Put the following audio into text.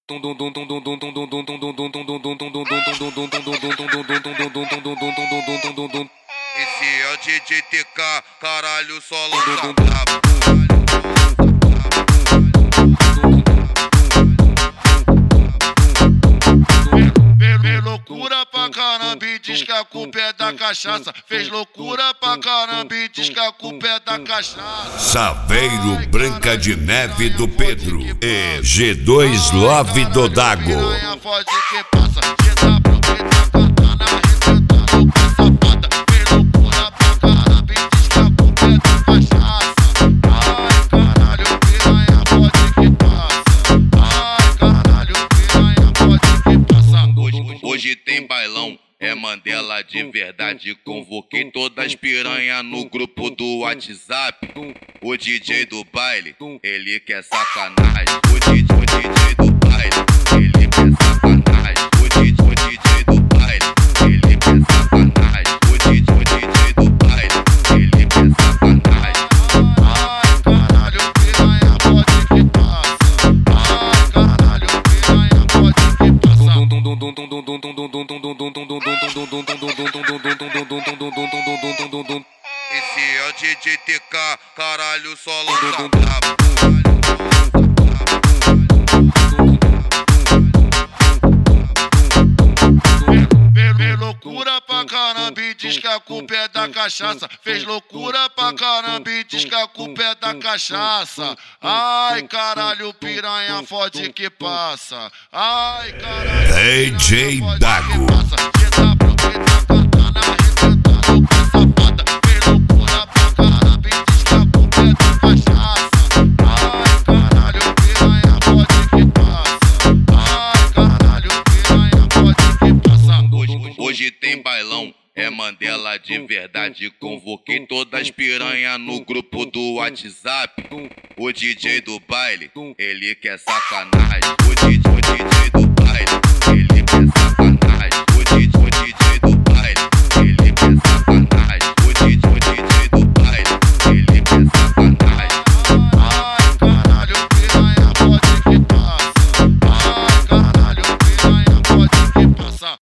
Esse é o DJ TK, caralho, só lança brabo. Fez loucura pra caramba e diz que a culpa é da cachaça. Fez loucura pra caramba e diz que a culpa é da cachaça. Saveiro Branca de Neve do Pedro e G2 Love do Dago. Hoje tem bailão, é Mandela de verdade. Convoquei todas as piranha no grupo do WhatsApp. O DJ do baile, ele quer sacanagem. O DJ do baile, ele quer sacanagem. O DJ do baile, ele quer sacanagem. O DJ do baile, ele quer sacanagem. Ai, caralho, piranha, pode que passa. Ai, caralho, piranha, pode que passa. Esse é o DJ TK, caralho, só lança brabo. Fez loucura pra caramba e diz que a culpa é da cachaça. Fez loucura pra caramba e diz que a culpa é da cachaça. Ai, caralho, piranha, fode que passa. Ai, caralho, DJ Dago. Hoje tem bailão, é Mandela de verdade. Convoquei todas as piranha no grupo do WhatsApp. O DJ do baile, ele quer sacanagem. O DJ